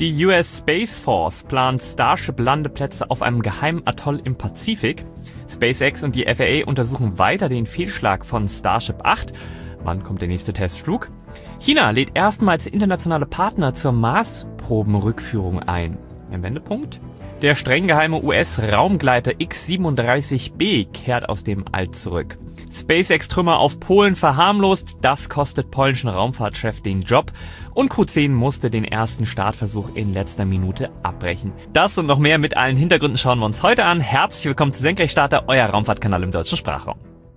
Die US Space Force plant Starship-Landeplätze auf einem geheimen Atoll im Pazifik. SpaceX und die FAA untersuchen weiter den Fehlschlag von Starship 8. Wann kommt der nächste Testflug? China lädt erstmals internationale Partner zur Marsprobenrückführung ein. Ein Wendepunkt? Der streng geheime US-Raumgleiter X-37B kehrt aus dem All zurück. SpaceX-Trümmer auf Polen verharmlost, das kostet polnischen Raumfahrtchef den Job. Und Q10 musste den ersten Startversuch in letzter Minute abbrechen. Das und noch mehr mit allen Hintergründen schauen wir uns heute an. Herzlich willkommen zu Senkrechtstarter, euer Raumfahrtkanal im deutschen Sprachraum.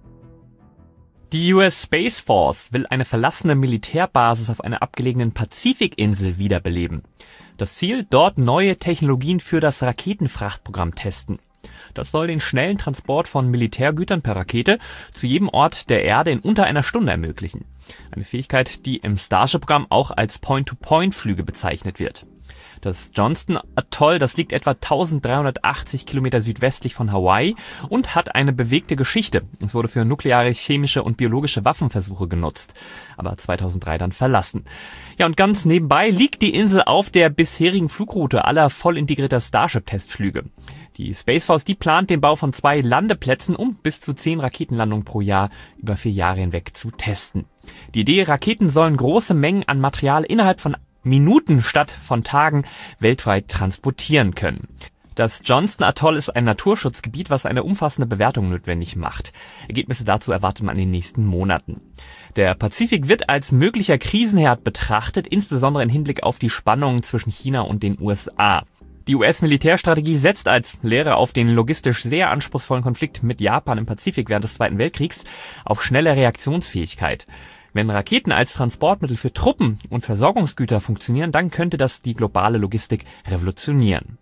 Die US Space Force will eine verlassene Militärbasis auf einer abgelegenen Pazifikinsel wiederbeleben. Das Ziel, dort neue Technologien für das Raketenfrachtprogramm testen. Das soll den schnellen Transport von Militärgütern per Rakete zu jedem Ort der Erde in unter einer Stunde ermöglichen. Eine Fähigkeit, die im Starship-Programm auch als Point-to-Point-Flüge bezeichnet wird. Das Johnston-Atoll, das liegt etwa 1380 Kilometer südwestlich von Hawaii und hat eine bewegte Geschichte. Es wurde für nukleare, chemische und biologische Waffenversuche genutzt, aber 2003 dann verlassen. Ja, und ganz nebenbei liegt die Insel auf der bisherigen Flugroute aller voll integrierter Starship-Testflüge. Die Space Force, die plant den Bau von 2 Landeplätzen, um bis zu 10 Raketenlandungen pro Jahr über 4 Jahre hinweg zu testen. Die Idee, Raketen sollen große Mengen an Material innerhalb von Minuten statt von Tagen weltweit transportieren können. Das Johnston Atoll ist ein Naturschutzgebiet, was eine umfassende Bewertung notwendig macht. Ergebnisse dazu erwartet man in den nächsten Monaten. Der Pazifik wird als möglicher Krisenherd betrachtet, insbesondere im Hinblick auf die Spannungen zwischen China und den USA. Die US-Militärstrategie setzt als Lehre auf den logistisch sehr anspruchsvollen Konflikt mit Japan im Pazifik während des Zweiten Weltkriegs auf schnelle Reaktionsfähigkeit. Wenn Raketen als Transportmittel für Truppen und Versorgungsgüter funktionieren, dann könnte das die globale Logistik revolutionieren.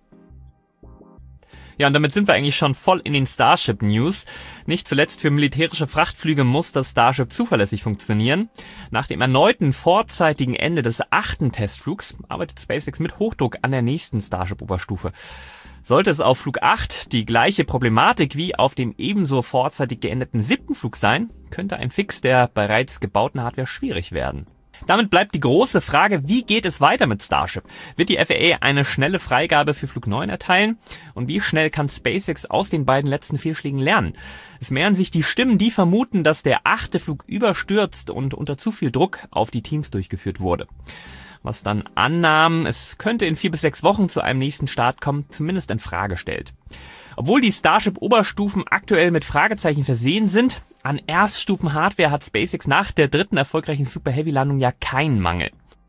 Ja, und damit sind wir eigentlich schon voll in den Starship-News. Nicht zuletzt für militärische Frachtflüge muss das Starship zuverlässig funktionieren. Nach dem erneuten vorzeitigen Ende des 8. Testflugs arbeitet SpaceX mit Hochdruck an der nächsten Starship-Oberstufe. Sollte es auf Flug 8 die gleiche Problematik wie auf dem ebenso vorzeitig geendeten 7. Flug sein, könnte ein Fix der bereits gebauten Hardware schwierig werden. Damit bleibt die große Frage, wie geht es weiter mit Starship? Wird die FAA eine schnelle Freigabe für Flug 9 erteilen? Und wie schnell kann SpaceX aus den beiden letzten Fehlschlägen lernen? Es mehren sich die Stimmen, die vermuten, dass der 8. Flug überstürzt und unter zu viel Druck auf die Teams durchgeführt wurde. Was dann Annahmen, es könnte in 4 bis 6 Wochen zu einem nächsten Start kommen, zumindest in Frage stellt. Obwohl die Starship-Oberstufen aktuell mit Fragezeichen versehen sind, an Erststufen-Hardware hat SpaceX nach der 3. erfolgreichen Super-Heavy-Landung ja keinen Mangel.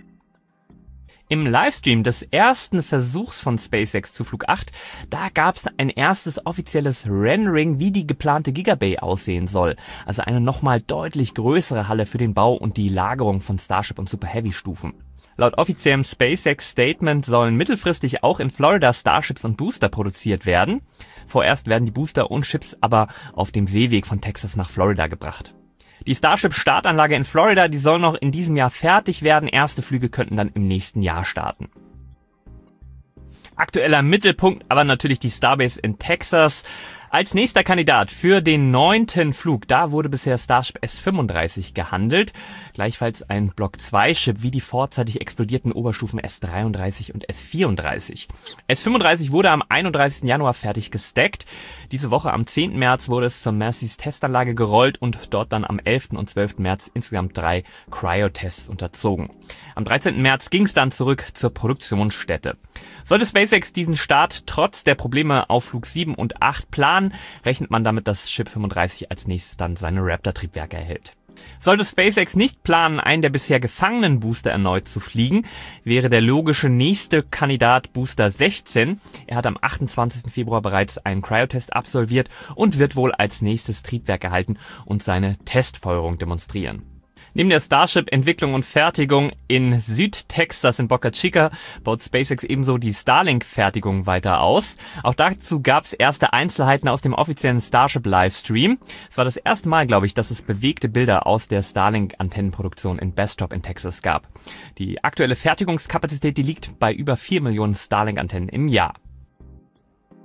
Im Livestream des ersten Versuchs von SpaceX zu Flug 8, da gab es ein erstes offizielles Rendering, wie die geplante Gigabay aussehen soll. Also eine nochmal deutlich größere Halle für den Bau und die Lagerung von Starship und Super-Heavy-Stufen. Laut offiziellem SpaceX-Statement sollen mittelfristig auch in Florida Starships und Booster produziert werden. Vorerst werden die Booster und Chips aber auf dem Seeweg von Texas nach Florida gebracht. Die Starship-Startanlage in Florida, die soll noch in diesem Jahr fertig werden. Erste Flüge könnten dann im nächsten Jahr starten. Aktueller Mittelpunkt aber natürlich die Starbase in Texas. Als nächster Kandidat für den 9. Flug, da wurde bisher Starship S-35 gehandelt. Gleichfalls ein Block-2-Chip wie die vorzeitig explodierten Oberstufen S-33 und S-34. S-35 wurde am 31. Januar fertig gestackt. Diese Woche am 10. März wurde es zur Macy's Testanlage gerollt und dort dann am 11. und 12. März insgesamt 3 Cryo-Tests unterzogen. Am 13. März ging es dann zurück zur Produktionsstätte. Sollte SpaceX diesen Start trotz der Probleme auf Flug 7 und 8 planen, rechnet man damit, dass Chip 35 als nächstes dann seine Raptor-Triebwerke erhält. Sollte SpaceX nicht planen, einen der bisher gefangenen Booster erneut zu fliegen, wäre der logische nächste Kandidat Booster 16. Er hat am 28. Februar bereits einen Cryotest absolviert und wird wohl als nächstes Triebwerk erhalten und seine Testfeuerung demonstrieren. Neben der Starship-Entwicklung und Fertigung in Südtexas in Boca Chica baut SpaceX ebenso die Starlink-Fertigung weiter aus. Auch dazu gab es erste Einzelheiten aus dem offiziellen Starship-Livestream. Es war das erste Mal, glaube ich, dass es bewegte Bilder aus der Starlink-Antennenproduktion in Bastrop in Texas gab. Die aktuelle Fertigungskapazität, die liegt bei über 4 Millionen Starlink-Antennen im Jahr.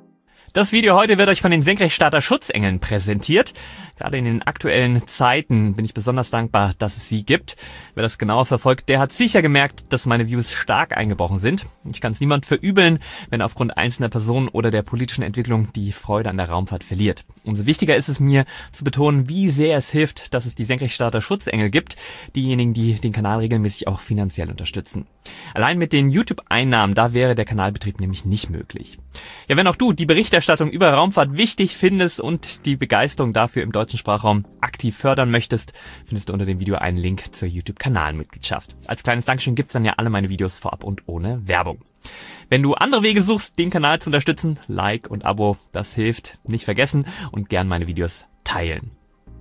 Das Video heute wird euch von den Senkrechtstarter-Schutzengeln präsentiert. Gerade in den aktuellen Zeiten bin ich besonders dankbar, dass es sie gibt. Wer das genauer verfolgt, der hat sicher gemerkt, dass meine Views stark eingebrochen sind. Ich kann es niemand verübeln, wenn aufgrund einzelner Personen oder der politischen Entwicklung die Freude an der Raumfahrt verliert. Umso wichtiger ist es mir zu betonen, wie sehr es hilft, dass es die Senkrechtstarter-Schutzengel gibt, diejenigen, die den Kanal regelmäßig auch finanziell unterstützen. Allein mit den YouTube-Einnahmen, da wäre der Kanalbetrieb nämlich nicht möglich. Ja, wenn auch du die Berichterstattung über Raumfahrt wichtig findest und die Begeisterung dafür im deutschen Sprachraum aktiv fördern möchtest, findest du unter dem Video einen Link zur YouTube-Kanalmitgliedschaft. Als kleines Dankeschön gibt's dann ja alle meine Videos vorab und ohne Werbung. Wenn du andere Wege suchst, den Kanal zu unterstützen, Like und Abo, das hilft, nicht vergessen und gern meine Videos teilen.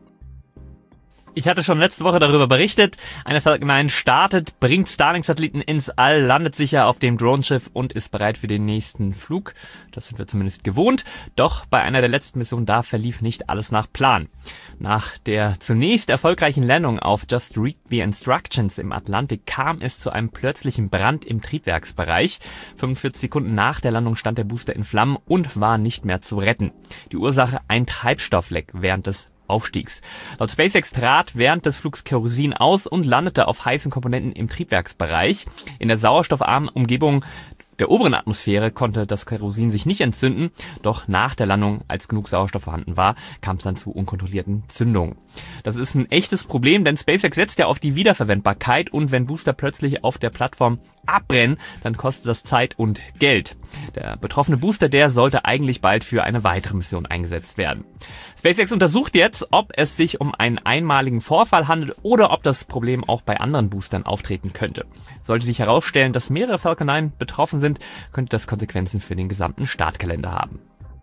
Ich hatte schon letzte Woche darüber berichtet, eine Falcon 9 startet, bringt Starlink-Satelliten ins All, landet sicher auf dem Drohenschiff und ist bereit für den nächsten Flug. Das sind wir zumindest gewohnt. Doch bei einer der letzten Missionen da verlief nicht alles nach Plan. Nach der zunächst erfolgreichen Landung auf Just Read the Instructions im Atlantik kam es zu einem plötzlichen Brand im Triebwerksbereich. 45 Sekunden nach der Landung stand der Booster in Flammen und war nicht mehr zu retten. Die Ursache ein Treibstoffleck während des Aufstiegs. Laut SpaceX trat während des Flugs Kerosin aus und landete auf heißen Komponenten im Triebwerksbereich. In der sauerstoffarmen Umgebung der oberen Atmosphäre konnte das Kerosin sich nicht entzünden, doch nach der Landung, als genug Sauerstoff vorhanden war, kam es dann zu unkontrollierten Zündungen. Das ist ein echtes Problem, denn SpaceX setzt ja auf die Wiederverwendbarkeit und wenn Booster plötzlich auf der Plattform abbrennen, dann kostet das Zeit und Geld. Der betroffene Booster, der sollte eigentlich bald für eine weitere Mission eingesetzt werden. SpaceX untersucht jetzt, ob es sich um einen einmaligen Vorfall handelt oder ob das Problem auch bei anderen Boostern auftreten könnte. Sollte sich herausstellen, dass mehrere Falcon 9 betroffen sind, könnte das Konsequenzen für den gesamten Startkalender haben.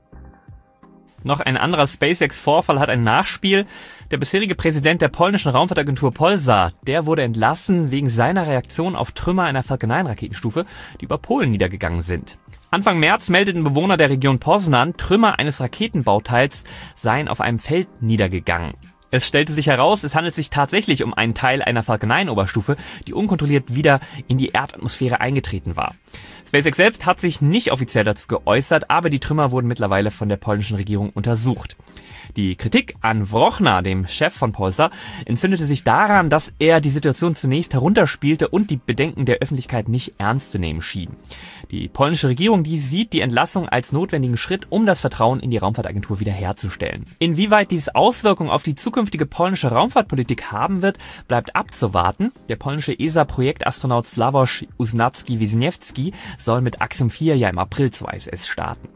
Noch ein anderer SpaceX-Vorfall hat ein Nachspiel. Der bisherige Präsident der polnischen Raumfahrtagentur Polsar, der wurde entlassen wegen seiner Reaktion auf Trümmer einer Falcon 9 Raketenstufe, die über Polen niedergegangen sind. Anfang März meldeten Bewohner der Region Poznan, Trümmer eines Raketenbauteils seien auf einem Feld niedergegangen. Es stellte sich heraus, es handelt sich tatsächlich um einen Teil einer Falcon 9 Oberstufe, die unkontrolliert wieder in die Erdatmosphäre eingetreten war. SpaceX selbst hat sich nicht offiziell dazu geäußert, aber die Trümmer wurden mittlerweile von der polnischen Regierung untersucht. Die Kritik an Wrochna, dem Chef von Polsar, entzündete sich daran, dass er die Situation zunächst herunterspielte und die Bedenken der Öffentlichkeit nicht ernst zu nehmen schien. Die polnische Regierung, die sieht die Entlassung als notwendigen Schritt, um das Vertrauen in die Raumfahrtagentur wiederherzustellen. Inwieweit dies Auswirkungen auf die zukünftige polnische Raumfahrtpolitik haben wird, bleibt abzuwarten. Der polnische ESA-Projektastronaut Sławomir Uznacki-Wisniewski soll mit Axiom 4 ja im April zur ISS starten.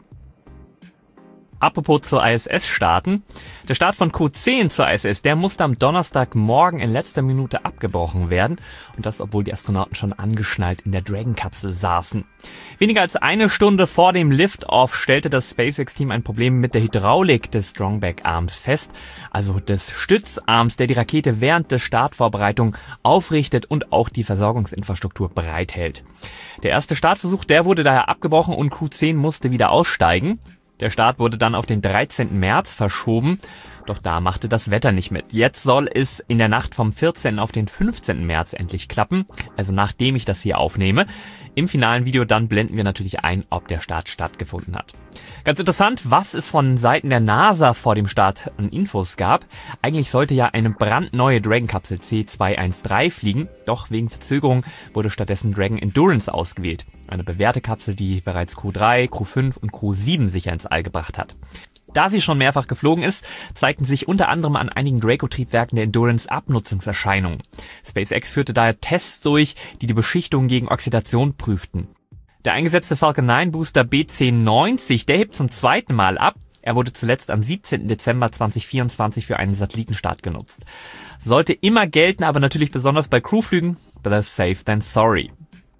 Apropos zur ISS starten. Der Start von Q10 zur ISS, der musste am Donnerstagmorgen in letzter Minute abgebrochen werden. Und das, obwohl die Astronauten schon angeschnallt in der Dragon-Kapsel saßen. Weniger als eine Stunde vor dem Lift-Off stellte das SpaceX-Team ein Problem mit der Hydraulik des Strongback-Arms fest. Also des Stützarms, der die Rakete während der Startvorbereitung aufrichtet und auch die Versorgungsinfrastruktur bereithält. Der erste Startversuch, der wurde daher abgebrochen und Q10 musste wieder aussteigen. Der Start wurde dann auf den 13. März verschoben, doch da machte das Wetter nicht mit. Jetzt soll es in der Nacht vom 14. auf den 15. März endlich klappen, also nachdem ich das hier aufnehme. Im finalen Video dann blenden wir natürlich ein, ob der Start stattgefunden hat. Ganz interessant, was es von Seiten der NASA vor dem Start an Infos gab. Eigentlich sollte ja eine brandneue Dragon-Kapsel C213 fliegen, doch wegen Verzögerung wurde stattdessen Dragon Endurance ausgewählt. Eine bewährte Kapsel, die bereits Q3, Q5 und Q7 sicher ins All gebracht hat. Da sie schon mehrfach geflogen ist, zeigten sich unter anderem an einigen Draco-Triebwerken der Endurance Abnutzungserscheinungen. SpaceX führte daher Tests durch, die die Beschichtung gegen Oxidation prüften. Der eingesetzte Falcon 9 Booster BC-90, der hebt zum zweiten Mal ab. Er wurde zuletzt am 17. Dezember 2024 für einen Satellitenstart genutzt. Sollte immer gelten, aber natürlich besonders bei Crewflügen, better safe than sorry.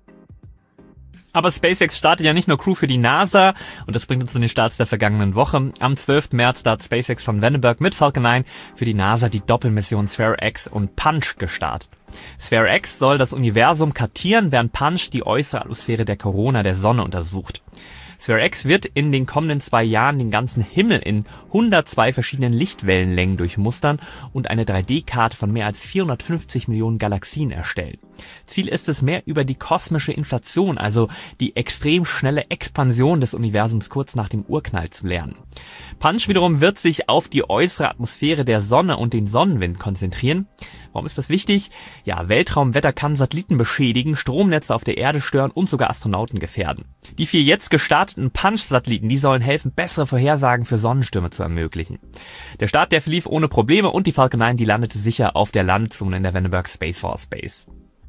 Aber SpaceX startet ja nicht nur Crew für die NASA und das bringt uns zu den Starts der vergangenen Woche. Am 12. März hat SpaceX von Vandenberg mit Falcon 9 für die NASA die Doppelmission Sphere X und Punch gestartet. Sphere X soll das Universum kartieren, während Punch die äußere Atmosphäre der Corona der Sonne untersucht. Sphere X wird in den kommenden 2 Jahren den ganzen Himmel in 102 verschiedenen Lichtwellenlängen durchmustern und eine 3D-Karte von mehr als 450 Millionen Galaxien erstellen. Ziel ist es, mehr über die kosmische Inflation, also die extrem schnelle Expansion des Universums kurz nach dem Urknall zu lernen. Punch wiederum wird sich auf die äußere Atmosphäre der Sonne und den Sonnenwind konzentrieren. Warum ist das wichtig? Ja, Weltraumwetter kann Satelliten beschädigen, Stromnetze auf der Erde stören und sogar Astronauten gefährden. Die 4 jetzt gestarteten Punch-Satelliten, die sollen helfen, bessere Vorhersagen für Sonnenstürme zu ermöglichen. Der Start, der verlief ohne Probleme und die Falcon 9, die landete sicher auf der Landezone in der Vandenberg Space Force Base.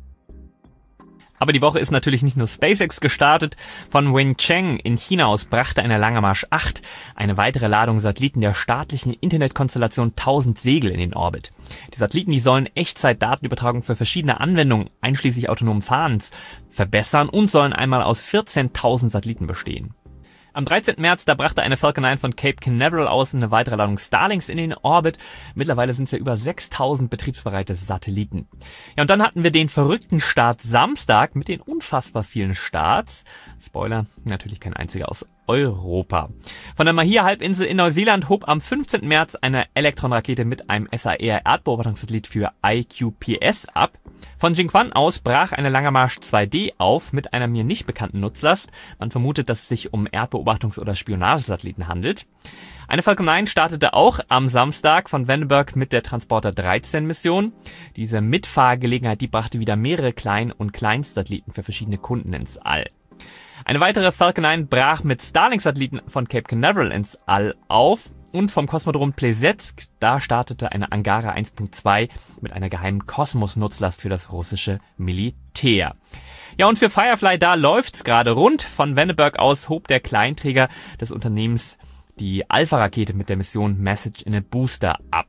Aber die Woche ist natürlich nicht nur SpaceX gestartet. Von Wencheng in China aus brachte eine Langemarsch 8 eine weitere Ladung Satelliten der staatlichen Internetkonstellation 1000 Segel in den Orbit. Die Satelliten, die sollen Echtzeit-Datenübertragung für verschiedene Anwendungen, einschließlich autonomen Fahrens, verbessern und sollen einmal aus 14.000 Satelliten bestehen. Am 13. März, da brachte eine Falcon 9 von Cape Canaveral aus eine weitere Ladung Starlinks in den Orbit. Mittlerweile sind es ja über 6.000 betriebsbereite Satelliten. Ja, und dann hatten wir den verrückten Start Samstag mit den unfassbar vielen Starts. Spoiler, natürlich kein einziger aus Europa. Von der Mahia-Halbinsel in Neuseeland hob am 15. März eine Elektron-Rakete mit einem SAR-Erdbeobachtungssatellit für IQPS ab. Von Jinquan aus brach eine Langemarsch 2D auf mit einer mir nicht bekannten Nutzlast. Man vermutet, dass es sich um Erdbeobachtungs- oder Spionagesatelliten handelt. Eine Falcon 9 startete auch am Samstag von Vandenberg mit der Transporter 13 Mission. Diese Mitfahrgelegenheit, die brachte wieder mehrere Klein- und Kleinstsatelliten für verschiedene Kunden ins All. Eine weitere Falcon 9 brach mit Starlink-Satelliten von Cape Canaveral ins All auf. Und vom Kosmodrom Plesetsk, da startete eine Angara 1.2 mit einer geheimen Kosmos-Nutzlast für das russische Militär. Ja, und für Firefly, da läuft's gerade rund. Von Vandenberg aus hob der Kleinträger des Unternehmens die Alpha-Rakete mit der Mission Message in a Booster ab.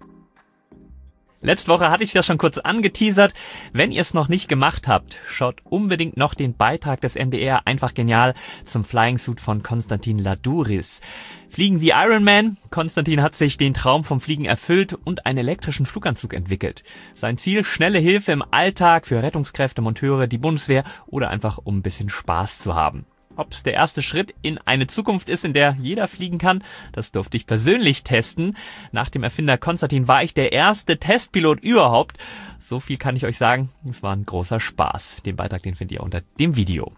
Letzte Woche hatte ich das schon kurz angeteasert. Wenn ihr es noch nicht gemacht habt, schaut unbedingt noch den Beitrag des MDR Einfach Genial zum Flying Suit von Konstantin Ladouris. Fliegen wie Iron Man. Konstantin hat sich den Traum vom Fliegen erfüllt und einen elektrischen Fluganzug entwickelt. Sein Ziel: schnelle Hilfe im Alltag für Rettungskräfte, Monteure, die Bundeswehr oder einfach um ein bisschen Spaß zu haben. Ob es der erste Schritt in eine Zukunft ist, in der jeder fliegen kann, das durfte ich persönlich testen. Nach dem Erfinder Konstantin war ich der erste Testpilot überhaupt. So viel kann ich euch sagen, es war ein großer Spaß. Den Beitrag, den findet ihr unter dem Video.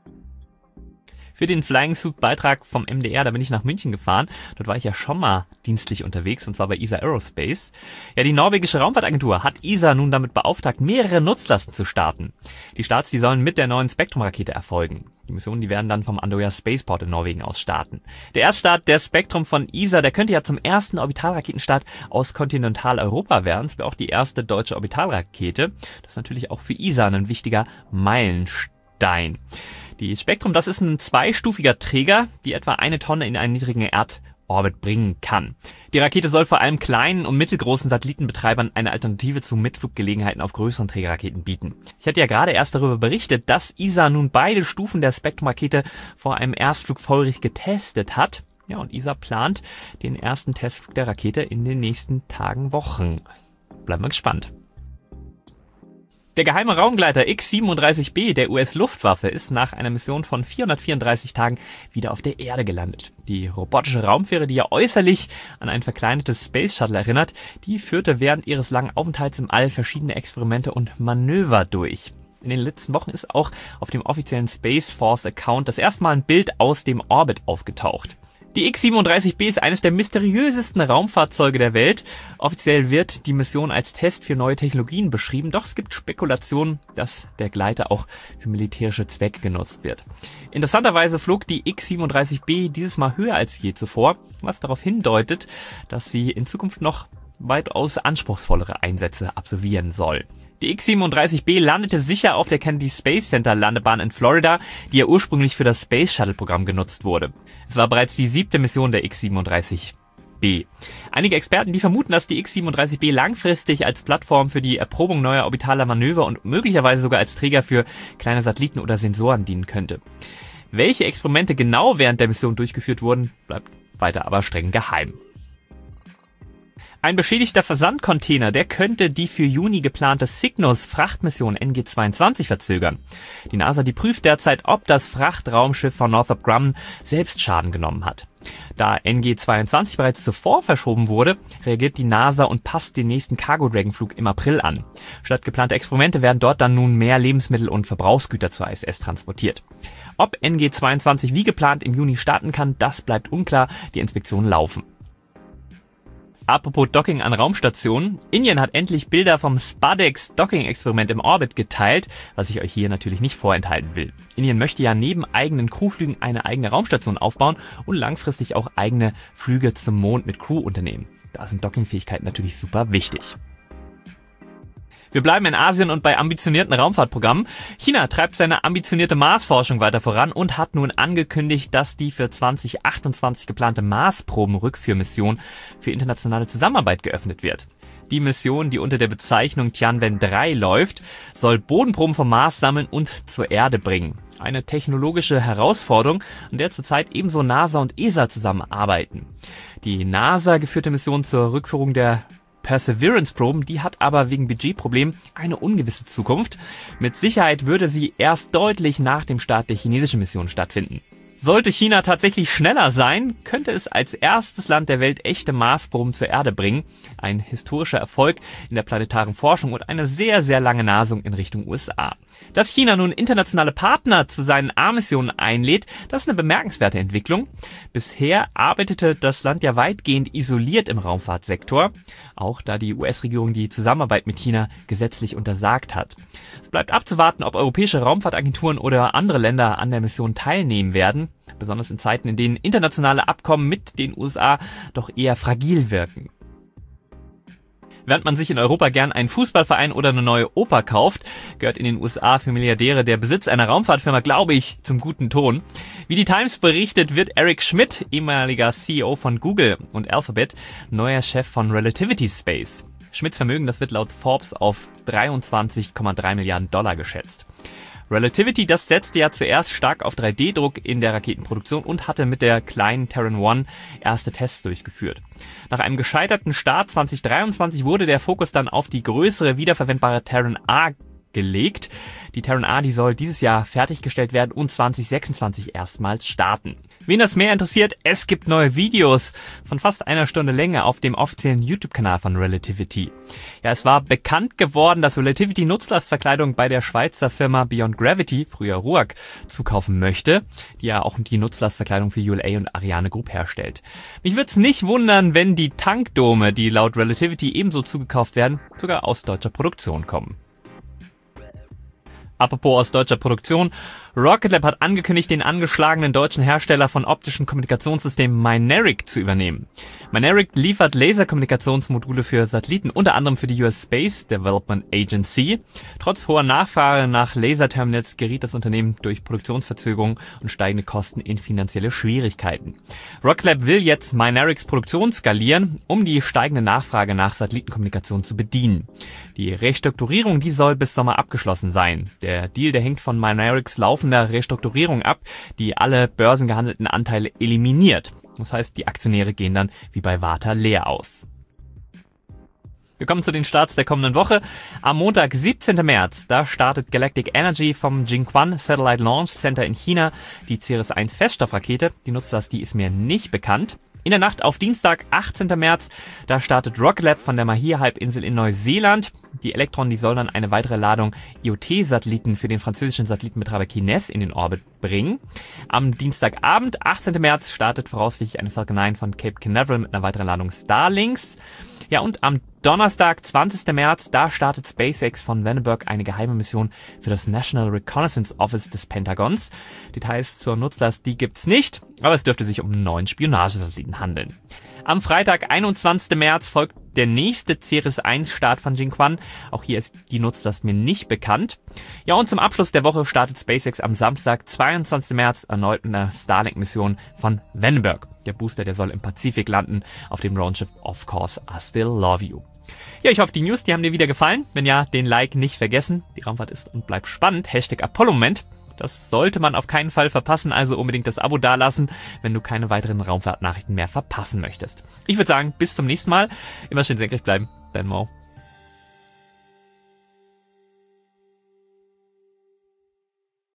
Für den Flying Suit Beitrag vom MDR, da bin ich nach München gefahren. Dort war ich ja schon mal dienstlich unterwegs, und zwar bei ESA Aerospace. Ja, die norwegische Raumfahrtagentur hat ESA nun damit beauftragt, mehrere Nutzlasten zu starten. Die Starts, die sollen mit der neuen Spectrum-Rakete erfolgen. Die Missionen, die werden dann vom Andøya Spaceport in Norwegen aus starten. Der Erststart der Spectrum von ESA, der könnte ja zum ersten Orbitalraketenstart aus Kontinentaleuropa werden. Es wäre auch die erste deutsche Orbitalrakete. Das ist natürlich auch für ESA ein wichtiger Meilenstein. Die Spectrum, das ist ein zweistufiger Träger, die etwa 1 Tonne in einen niedrigen Erdorbit bringen kann. Die Rakete soll vor allem kleinen und mittelgroßen Satellitenbetreibern eine Alternative zu Mitfluggelegenheiten auf größeren Trägerraketen bieten. Ich hatte ja gerade erst darüber berichtet, dass ESA nun beide Stufen der Spectrum-Rakete vor einem Erstflug feurig getestet hat. Ja, und ESA plant den ersten Testflug der Rakete in den nächsten Tagen, Wochen. Bleiben wir gespannt. Der geheime Raumgleiter X-37B der US-Luftwaffe ist nach einer Mission von 434 Tagen wieder auf der Erde gelandet. Die robotische Raumfähre, die ja äußerlich an ein verkleinertes Space Shuttle erinnert, die führte während ihres langen Aufenthalts im All verschiedene Experimente und Manöver durch. In den letzten Wochen ist auch auf dem offiziellen Space Force Account das erste Mal ein Bild aus dem Orbit aufgetaucht. Die X-37B ist eines der mysteriösesten Raumfahrzeuge der Welt. Offiziell wird die Mission als Test für neue Technologien beschrieben, doch es gibt Spekulationen, dass der Gleiter auch für militärische Zwecke genutzt wird. Interessanterweise flog die X-37B dieses Mal höher als je zuvor, was darauf hindeutet, dass sie in Zukunft noch weitaus anspruchsvollere Einsätze absolvieren soll. Die X-37B landete sicher auf der Kennedy Space Center Landebahn in Florida, die ja ursprünglich für das Space Shuttle Programm genutzt wurde. Es war bereits die 7. Mission der X-37B. Einige Experten, die vermuten, dass die X-37B langfristig als Plattform für die Erprobung neuer orbitaler Manöver und möglicherweise sogar als Träger für kleine Satelliten oder Sensoren dienen könnte. Welche Experimente genau während der Mission durchgeführt wurden, bleibt weiter aber streng geheim. Ein beschädigter Versandcontainer, der könnte die für Juni geplante Cygnus-Frachtmission NG-22 verzögern. Die NASA, die prüft derzeit, ob das Frachtraumschiff von Northrop Grumman selbst Schaden genommen hat. Da NG-22 bereits zuvor verschoben wurde, reagiert die NASA und passt den nächsten Cargo Dragon-Flug im April an. Statt geplanter Experimente werden dort dann nun mehr Lebensmittel und Verbrauchsgüter zur ISS transportiert. Ob NG-22 wie geplant im Juni starten kann, das bleibt unklar, die Inspektionen laufen. Apropos Docking an Raumstationen. Indien hat endlich Bilder vom SpaceX-Docking-Experiment im Orbit geteilt, was ich euch hier natürlich nicht vorenthalten will. Indien möchte ja neben eigenen Crewflügen eine eigene Raumstation aufbauen und langfristig auch eigene Flüge zum Mond mit Crew unternehmen. Da sind Dockingfähigkeiten natürlich super wichtig. Wir bleiben in Asien und bei ambitionierten Raumfahrtprogrammen. China treibt seine ambitionierte Marsforschung weiter voran und hat nun angekündigt, dass die für 2028 geplante Marsproben-Rückführmission für internationale Zusammenarbeit geöffnet wird. Die Mission, die unter der Bezeichnung Tianwen-3 läuft, soll Bodenproben vom Mars sammeln und zur Erde bringen. Eine technologische Herausforderung, an der zurzeit ebenso NASA und ESA zusammenarbeiten. Die NASA-geführte Mission zur Rückführung der Perseverance-Proben, die hat aber wegen Budgetproblemen eine ungewisse Zukunft. Mit Sicherheit würde sie erst deutlich nach dem Start der chinesischen Mission stattfinden. Sollte China tatsächlich schneller sein, könnte es als erstes Land der Welt echte Marsproben zur Erde bringen. Ein historischer Erfolg in der planetaren Forschung und eine sehr, sehr lange Nasung in Richtung USA. Dass China nun internationale Partner zu seinen A-Missionen einlädt, das ist eine bemerkenswerte Entwicklung. Bisher arbeitete das Land ja weitgehend isoliert im Raumfahrtsektor, auch da die US-Regierung die Zusammenarbeit mit China gesetzlich untersagt hat. Es bleibt abzuwarten, ob europäische Raumfahrtagenturen oder andere Länder an der Mission teilnehmen werden, besonders in Zeiten, in denen internationale Abkommen mit den USA doch eher fragil wirken. Während man sich in Europa gern einen Fußballverein oder eine neue Oper kauft, gehört in den USA für Milliardäre der Besitz einer Raumfahrtfirma, glaube ich, zum guten Ton. Wie die Times berichtet, wird Eric Schmidt, ehemaliger CEO von Google und Alphabet, neuer Chef von Relativity Space. Schmidts Vermögen, das wird laut Forbes auf 23,3 Milliarden Dollar geschätzt. Relativity, das setzte ja zuerst stark auf 3D-Druck in der Raketenproduktion und hatte mit der kleinen Terran 1 erste Tests durchgeführt. Nach einem gescheiterten Start 2023 wurde der Fokus dann auf die größere wiederverwendbare Terran A gelegt. Die Terran A, die soll dieses Jahr fertiggestellt werden und 2026 erstmals starten. Wen das mehr interessiert, es gibt neue Videos von fast einer Stunde Länge auf dem offiziellen YouTube-Kanal von Relativity. Ja, es war bekannt geworden, dass Relativity Nutzlastverkleidung bei der Schweizer Firma Beyond Gravity, früher RUAG, zukaufen möchte, die ja auch die Nutzlastverkleidung für ULA und Ariane Group herstellt. Mich würde es nicht wundern, wenn die Tankdome, die laut Relativity ebenso zugekauft werden, sogar aus deutscher Produktion kommen. Apropos aus deutscher Produktion, Rocket Lab hat angekündigt, den angeschlagenen deutschen Hersteller von optischen Kommunikationssystemen Mynaric zu übernehmen. Mynaric liefert Laserkommunikationsmodule für Satelliten, unter anderem für die US Space Development Agency. Trotz hoher Nachfrage nach Laserterminals geriet das Unternehmen durch Produktionsverzögerungen und steigende Kosten in finanzielle Schwierigkeiten. Rocket Lab will jetzt Mynarics Produktion skalieren, um die steigende Nachfrage nach Satellitenkommunikation zu bedienen. Die Restrukturierung, die soll bis Sommer abgeschlossen sein. Der Deal, der hängt von Mynarics laufender Restrukturierung ab, die alle börsengehandelten Anteile eliminiert. Das heißt, die Aktionäre gehen dann wie bei Warta leer aus. Wir kommen zu den Starts der kommenden Woche. Am Montag, 17. März, da startet Galactic Energy vom Jiuquan Satellite Launch Center in China die Ceres-1 Feststoffrakete. Die Nutzlast, die ist mir nicht bekannt. In der Nacht auf Dienstag, 18. März, da startet Rocket Lab von der Mahia-Halbinsel in Neuseeland. Die Electron, die soll dann eine weitere Ladung IoT-Satelliten für den französischen Satellitenbetreiber Kines in den Orbit bringen. Am Dienstagabend, 18. März, startet voraussichtlich eine Falcon 9 von Cape Canaveral mit einer weiteren Ladung Starlinks. Ja, und am Donnerstag, 20. März, da startet SpaceX von Vandenberg eine geheime Mission für das National Reconnaissance Office des Pentagons. Details zur Nutzlast, die gibt's nicht, aber es dürfte sich um einen neuen Spionagesatelliten handeln. Am Freitag, 21. März, folgt der nächste Ceres-1-Start von Jiuquan. Auch hier ist die Nutzlast mir nicht bekannt. Ja, und zum Abschluss der Woche startet SpaceX am Samstag, 22. März, erneut mit einer Starlink-Mission von Vandenberg. Der Booster, der soll im Pazifik landen, auf dem Raumschiff Of Course I Still Love You. Ja, ich hoffe, die News, die haben dir wieder gefallen. Wenn ja, den Like nicht vergessen. Die Raumfahrt ist und bleibt spannend. #Apollo-Moment. Das sollte man auf keinen Fall verpassen, also unbedingt das Abo dalassen, wenn du keine weiteren Raumfahrtnachrichten mehr verpassen möchtest. Ich würde sagen, bis zum nächsten Mal. Immer schön senkrecht bleiben. Dein Mo.